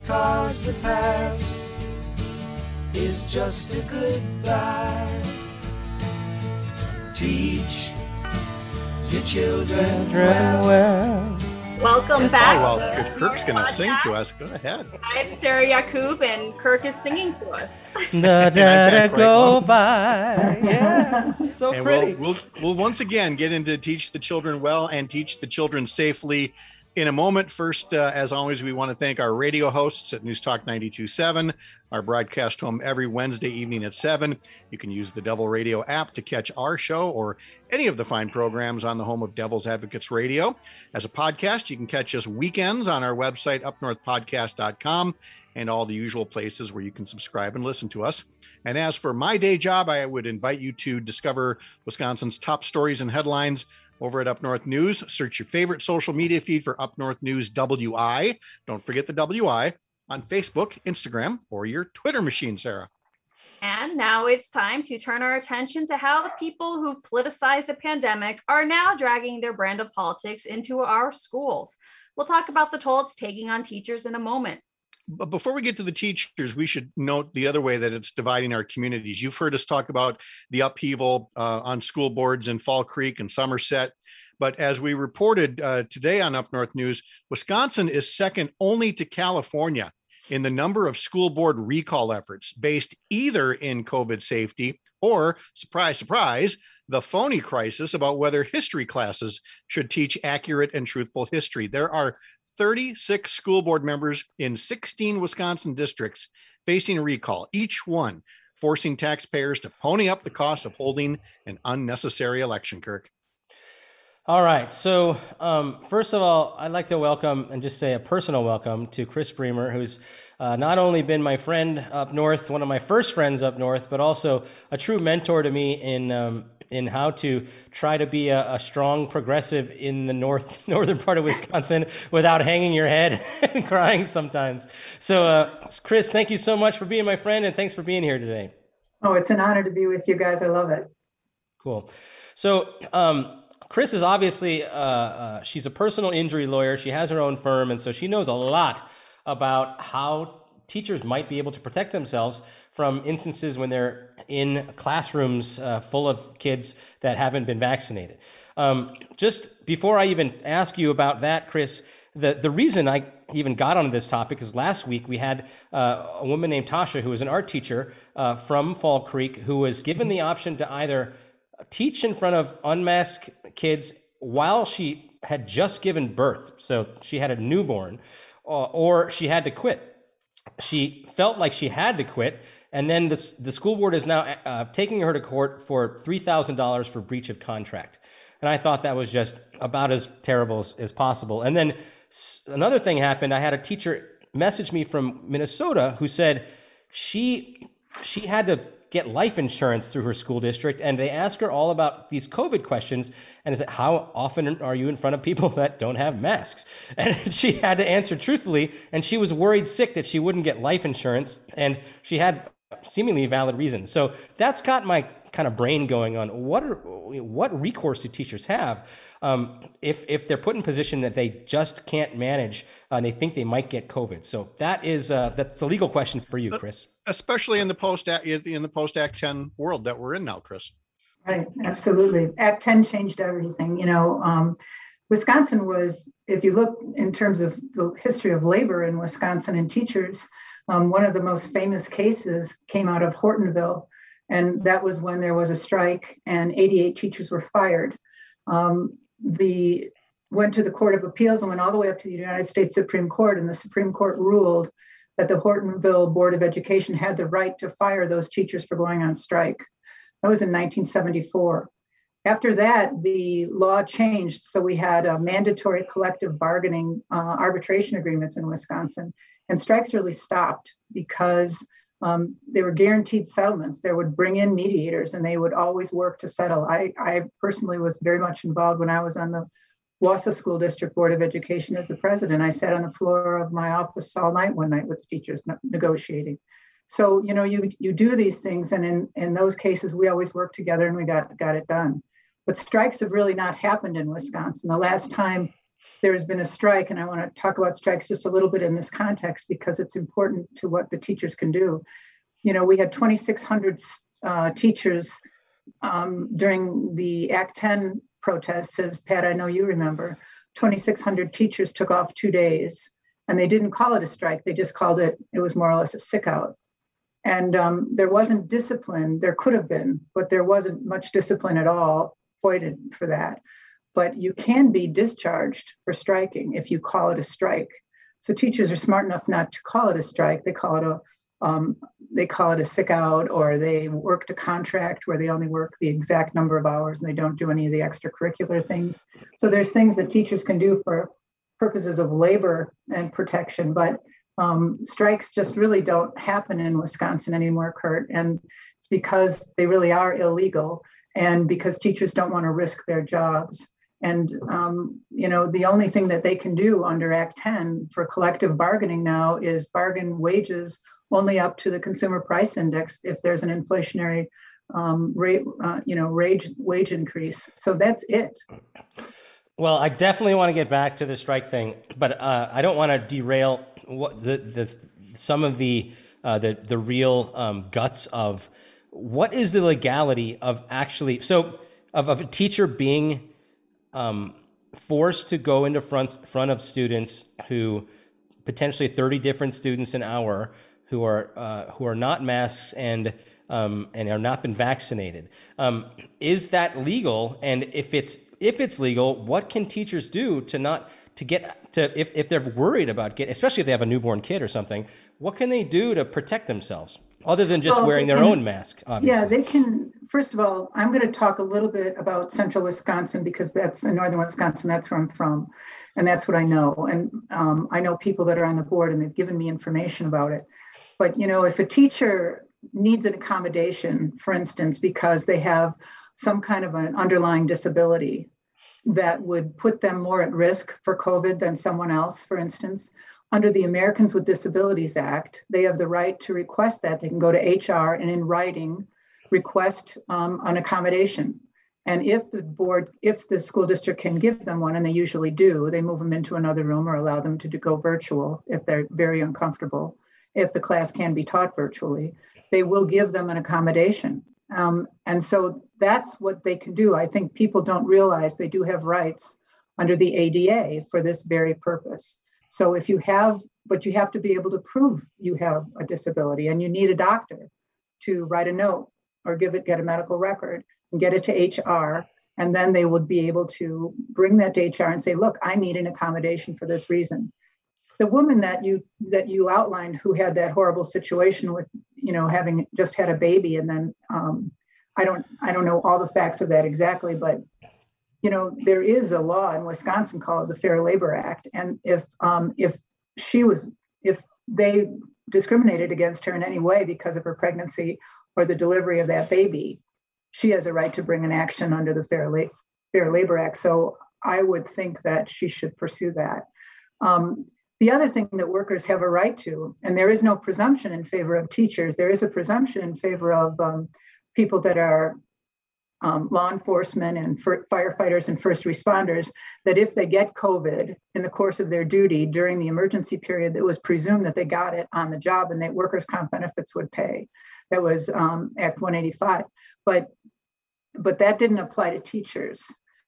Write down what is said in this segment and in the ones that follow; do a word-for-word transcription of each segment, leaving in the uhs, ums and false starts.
'cause the past is just a goodbye. Teach your children well. Welcome back. Oh, well, if Kirk's going to sing to us, go ahead. I'm Sarah Yacoub, and Kirk is singing to us. Da da go by. Yes, so and pretty. We'll, we'll, we'll once again get into Teach the Children Well and Teach the Children Safely in a moment. First, uh, as always, we want to thank our radio hosts at News Talk ninety-two point seven, our broadcast home every Wednesday evening at seven. You can use the Devil Radio app to catch our show or any of the fine programs on the home of Devil's Advocates Radio. As a podcast, you can catch us weekends on our website, up north podcast dot com, and all the usual places where you can subscribe and listen to us. And as for my day job, I would invite you to discover Wisconsin's top stories and headlines over at Up North News. Search your favorite social media feed for Up North News W I. Don't forget the W I on Facebook, Instagram, or your Twitter machine, Sarah. And now it's time to turn our attention to how the people who've politicized a pandemic are now dragging their brand of politics into our schools. We'll talk about the toll it's taking on teachers in a moment. But before we get to the teachers, we should note the other way that it's dividing our communities. You've heard us talk about the upheaval uh, on school boards in Fall Creek and Somerset. But as we reported uh, today on Up North News, Wisconsin is second only to California in the number of school board recall efforts based either in COVID safety or, surprise, surprise, the phony crisis about whether history classes should teach accurate and truthful history. There are thirty-six school board members in sixteen Wisconsin districts facing a recall, each one forcing taxpayers to pony up the cost of holding an unnecessary election, Kirk. All right. So um, first of all, I'd like to welcome and just say a personal welcome to Chris Bremer, who's uh, not only been my friend up north, one of my first friends up north, but also a true mentor to me in um, in how to try to be a, a strong progressive in the north northern part of Wisconsin without hanging your head and crying sometimes. So, uh, Chris, thank you so much for being my friend, and thanks for being here today. Oh, it's an honor to be with you guys. I love it. Cool. So, um, Chris is obviously, uh, uh, she's a personal injury lawyer. She has her own firm, and so she knows a lot about how teachers might be able to protect themselves from instances when they're in classrooms uh, full of kids that haven't been vaccinated. Um, just before I even ask you about that, Chris, the, the reason I even got onto this topic is last week we had uh, a woman named Tasha, who was an art teacher uh, from Fall Creek, who was given the option to either teach in front of unmasked kids while she had just given birth, so she had a newborn, uh, or she had to quit. She felt like she had to quit, and then the, the school board is now uh, taking her to court for three thousand dollars for breach of contract. And I thought that was just about as terrible as, as possible. And then s- another thing happened. I had a teacher message me from Minnesota who said she she had to get life insurance through her school district, and they ask her all about these COVID questions, and is it how often are you in front of people that don't have masks? And she had to answer truthfully, and she was worried sick that she wouldn't get life insurance, and she had seemingly valid reasons. So that's got my kind of brain going on. What are what recourse do teachers have um, if if they're put in a position that they just can't manage uh, and they think they might get COVID? So that is uh, that's a legal question for you, Chris. Especially in the post in the post Act ten world that we're in now, Chris. Right, absolutely. Act ten changed everything. You know, um, Wisconsin was, if you look in terms of the history of labor in Wisconsin and teachers, um, one of the most famous cases came out of Hortonville, and that was when there was a strike and eighty-eight teachers were fired. Um, the went to the Court of Appeals and went all the way up to the United States Supreme Court, and the Supreme Court ruled that the Hortonville Board of Education had the right to fire those teachers for going on strike. That was in nineteen seventy-four. After that, the law changed. So we had a mandatory collective bargaining uh, arbitration agreements in Wisconsin, and strikes really stopped because um, they were guaranteed settlements. They would bring in mediators and they would always work to settle. I, I personally was very much involved when I was on the Wausau School District Board of Education as the president. I sat on the floor of my office all night one night with the teachers negotiating. So, you know, you you do these things, and in, in those cases, we always work together and we got, got it done. But strikes have really not happened in Wisconsin. The last time there's been a strike, and I want to talk about strikes just a little bit in this context because it's important to what the teachers can do. You know, we had twenty-six hundred uh, teachers um, during the Act ten protests, as Pat, I know you remember. twenty-six hundred teachers took off two days, and they didn't call it a strike. They just called it, it was more or less a sick out. And um, there wasn't discipline. There could have been, but there wasn't much discipline at all voided for that. But you can be discharged for striking if you call it a strike. So teachers are smart enough not to call it a strike. They call it a um, they call it a sick out, or they worked a contract where they only work the exact number of hours and they don't do any of the extracurricular things. So there's things that teachers can do for purposes of labor and protection, but um, strikes just really don't happen in Wisconsin anymore, Kurt. And it's because they really are illegal, and because teachers don't want to risk their jobs. And, um, you know, the only thing that they can do under Act ten for collective bargaining now is bargain wages only up to the consumer price index if there's an inflationary um, rate, uh, you know, wage, wage increase. So that's it. Well, I definitely want to get back to the strike thing, but uh, I don't want to derail what the, the some of the uh, the the real um, guts of what is the legality of actually so of, of a teacher being um, forced to go into front front of students who potentially thirty different students an hour who are uh, who are not masks and um, and are not been vaccinated. Um, is that legal? And if it's if it's legal, what can teachers do to not to get to if, if they're worried about get especially if they have a newborn kid or something? What can they do to protect themselves other than just well, wearing their can, own mask? Obviously. Yeah, they can. First of all, I'm going to talk a little bit about central Wisconsin because that's in northern Wisconsin. That's where I'm from, and that's what I know. And um, I know people that are on the board, and they've given me information about it. But you know, if a teacher needs an accommodation, for instance, because they have some kind of an underlying disability that would put them more at risk for COVID than someone else, for instance, under the Americans with Disabilities Act, they have the right to request that. They can go to H R and in writing request um, an accommodation. And if the board, if the school district can give them one, and they usually do, they move them into another room or allow them to go virtual if they're very uncomfortable. If the class can be taught virtually, they will give them an accommodation. Um, and so that's what they can do. I think people don't realize they do have rights under the A D A for this very purpose. So if you have, but you have to be able to prove you have a disability, and you need a doctor to write a note or give it, get a medical record and get it to H R. And then they would be able to bring that to H R and say, look, I need an accommodation for this reason. The woman that you that you outlined who had that horrible situation with, you know, having just had a baby, and then um, I don't I don't know all the facts of that exactly, but you know, there is a law in Wisconsin called the Fair Labor Act, and if um, if she was if they discriminated against her in any way because of her pregnancy or the delivery of that baby, she has a right to bring an action under the Fair La- Fair Labor Act. So I would think that she should pursue that. Um, The other thing that workers have a right to, and there is no presumption in favor of teachers, there is a presumption in favor of um, people that are um, law enforcement and firefighters and first responders, that if they get COVID in the course of their duty during the emergency period, it was presumed that they got it on the job and that workers' comp benefits would pay. That was um, Act one eighty-five. But, but that didn't apply to teachers.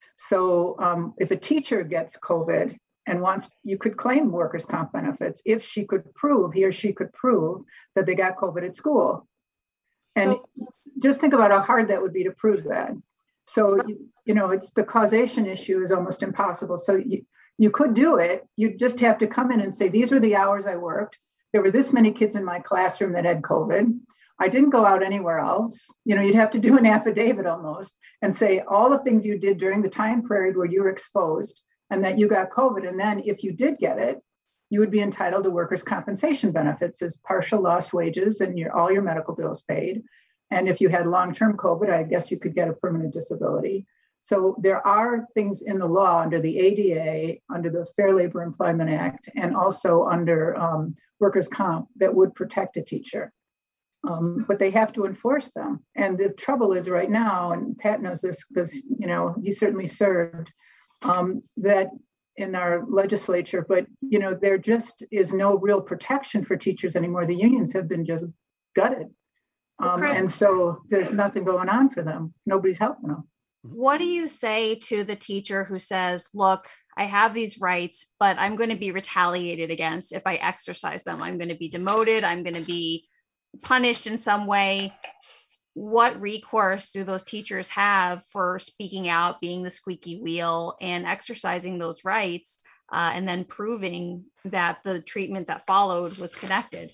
So um, if a teacher gets COVID, and wants, you could claim workers' comp benefits if she could prove, he or she could prove that they got COVID at school. And so, just think about how hard that would be to prove that. So, you, you know, it's the causation issue is almost impossible. So you, you could do it. You just have to come in and say, these were the hours I worked. There were this many kids in my classroom that had COVID. I didn't go out anywhere else. You know, you'd have to do an affidavit almost and say all the things you did during the time period where you were exposed and that you got COVID. And then if you did get it, you would be entitled to workers' compensation benefits as partial lost wages and your all your medical bills paid. And if you had long-term COVID, I guess you could get a permanent disability. So there are things in the law under the A D A, under the Fair Labor Employment Act, and also under um, workers' comp that would protect a teacher. Um, but they have to enforce them. And the trouble is right now, and Pat knows this because, you know, he certainly served, Um, that in our legislature, but you know, there just is no real protection for teachers anymore. The unions have been just gutted. Um, and so there's nothing going on for them. Nobody's helping them. What do you say to the teacher who says, look, I have these rights, but I'm going to be retaliated against if I exercise them. I'm going to be demoted. I'm going to be punished in some way. What recourse do those teachers have for speaking out, being the squeaky wheel, and exercising those rights, uh, and then proving that the treatment that followed was connected?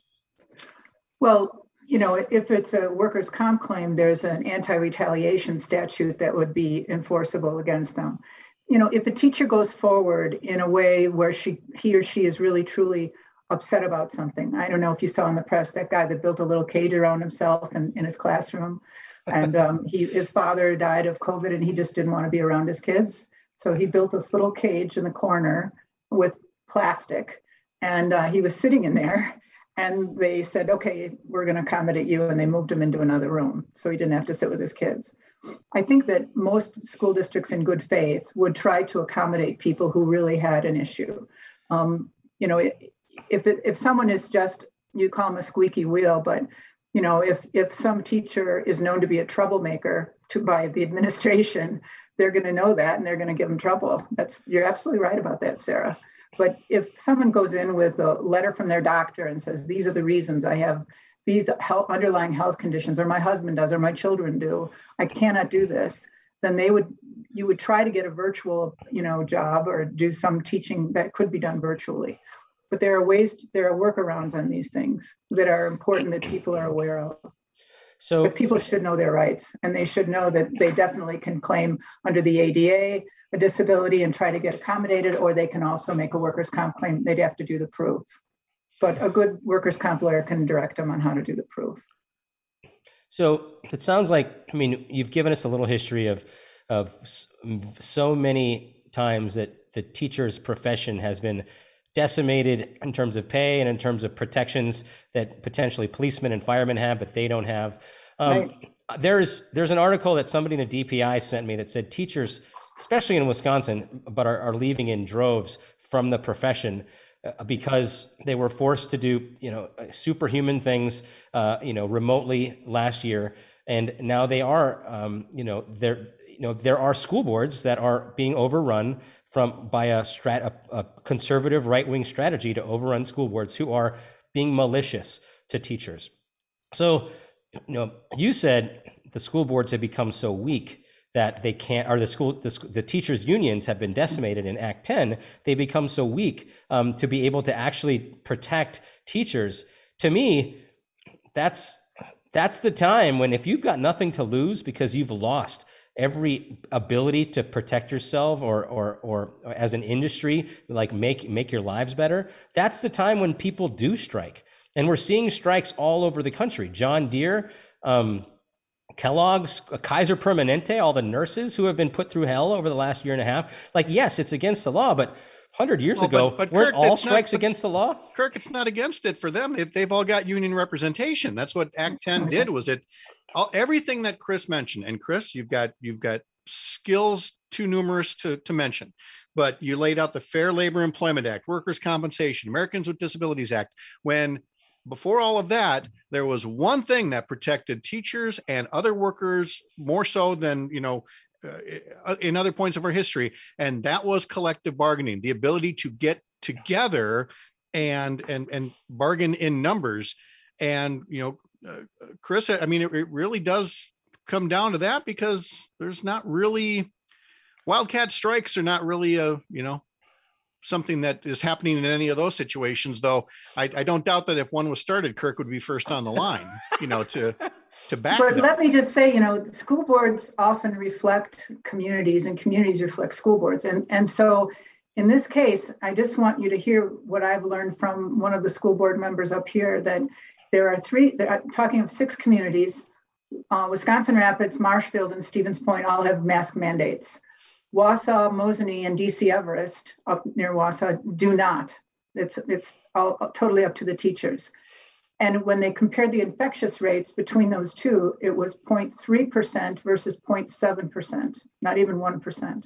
Well, you know, if it's a workers' comp claim, there's an anti-retaliation statute that would be enforceable against them. You know, if a teacher goes forward in a way where she, he or she is really, truly upset about something. I don't know if you saw in the press, that guy that built a little cage around himself in, in his classroom. And um, he, his father died of COVID and he just didn't want to be around his kids. So he built this little cage in the corner with plastic, and uh, he was sitting in there. And they said, okay, we're going to accommodate you. And they moved him into another room so he didn't have to sit with his kids. I think that most school districts in good faith would try to accommodate people who really had an issue. Um, you know, if if someone is just, you call them a squeaky wheel, but, you know, if if some teacher is known to be a troublemaker to by the administration, they're going to know that and they're going to give them trouble. That's, you're absolutely right about that, Sarah. But if someone goes in with a letter from their doctor and says, these are the reasons I have these health, underlying health conditions, or my husband does, or my children do, I cannot do this, then they would, you would try to get a virtual, you know, job or do some teaching that could be done virtually. But there are ways, there are workarounds on these things that are important that people are aware of. So but people should know their rights, and they should know that they definitely can claim under the A D A a disability and try to get accommodated, or they can also make a workers' comp claim. They'd have to do the proof. But a good workers' comp lawyer can direct them on how to do the proof. So it sounds like, I mean, you've given us a little history of, of so many times that the teacher's profession has been decimated in terms of pay and in terms of protections that potentially policemen and firemen have, but they don't have. Um, right. There's there's an article that somebody in the D P I sent me that said teachers, especially in Wisconsin, but are, are leaving in droves from the profession uh, because they were forced to do, you know, superhuman things, uh, you know, remotely last year, and now they are, um, you know, there, you know, there are school boards that are being overrun from by a, strat, a, a conservative right-wing strategy to overrun school boards who are being malicious to teachers. So, you know, you said the school boards have become so weak that they can't, or the school, the, the teachers' unions have been decimated in Act ten. They become so weak um, to be able to actually protect teachers. To me, that's that's the time when, if you've got nothing to lose because you've lost every ability to protect yourself or, or, or as an industry, like make, make your lives better, that's the time when people do strike. And we're seeing strikes all over the country. John Deere, um, Kellogg's, Kaiser Permanente, all the nurses who have been put through hell over the last year and a half. Like, yes, it's against the law, but one hundred years well, ago, but, but weren't Kirk, all strikes not, against the law? Kirk, it's not against it for them if they've all got union representation. That's what Act ten did, was it all, everything that Chris mentioned. And Chris, you've got you've got skills too numerous to, to mention, but you laid out the Fair Labor Employment Act, Workers' Compensation, Americans with Disabilities Act, when before all of that, there was one thing that protected teachers and other workers more so than, you know, uh, in other points of our history. And that was collective bargaining, the ability to get together and, and, and bargain in numbers. And, you know, uh, Chris, I mean, it, it really does come down to that, because there's not really, wildcat strikes are not really a, you know, something that is happening in any of those situations, though I, I don't doubt that if one was started, Kirk would be first on the line, you know, to to back But them. Let me just say, you know, school boards often reflect communities and communities reflect school boards. And, and so in this case, I just want you to hear what I've learned from one of the school board members up here, that there are three, I'm talking of six communities, uh, Wisconsin Rapids, Marshfield, and Stevens Point all have mask mandates. Wausau, Mosinee, and D C Everest up near Wausau do not. It's it's all totally up to the teachers. And when they compared the infectious rates between those two, it was zero point three percent versus zero point seven percent, not even one percent.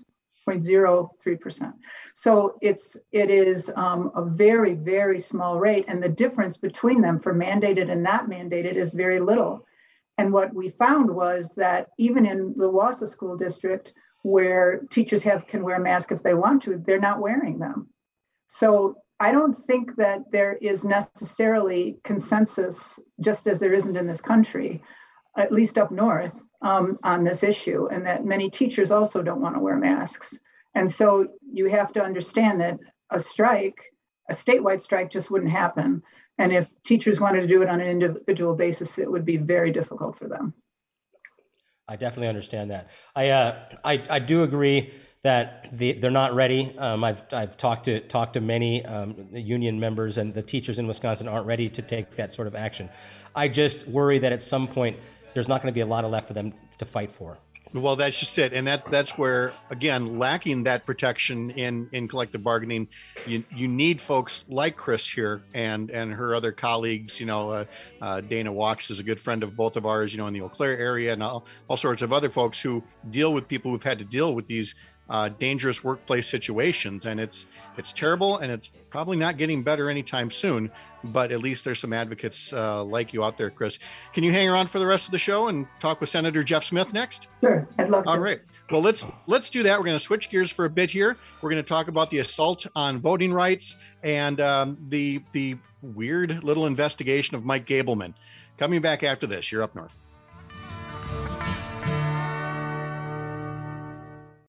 point zero three percent. So it's, it is um, a very, very small rate. And the difference between them for mandated and not mandated is very little. And what we found was that even in the Wausau School District, where teachers have can wear a mask if they want to, they're not wearing them. So I don't think that there is necessarily consensus, just as there isn't in this country, at least up north, um, on this issue, and that many teachers also don't want to wear masks. And so you have to understand that a strike, a statewide strike, just wouldn't happen. And if teachers wanted to do it on an individual basis, it would be very difficult for them. I definitely understand that. I uh, I, I do agree that the, they're not ready. Um, I've I've talked to talked to many um, union members, and the teachers in Wisconsin aren't ready to take that sort of action. I just worry that at some point there's not going to be a lot of left for them to fight for. Well, that's just it. And that that's where, again, lacking that protection in, in collective bargaining, you you need folks like Chris here and and her other colleagues. You know, uh, uh, Dana Walks is a good friend of both of ours, you know, in the Eau Claire area, and all, all sorts of other folks who deal with people who've had to deal with these uh, dangerous workplace situations. And it's it's terrible, and it's probably not getting better anytime soon. But at least there's some advocates uh, like you out there, Chris. Can you hang around for the rest of the show and talk with Senator Jeff Smith next? Sure, I'd love to. All right. Well, let's let's do that. We're going to switch gears for a bit here. We're going to talk about the assault on voting rights and um, the the weird little investigation of Mike Gableman. Coming back after this. You're Up North.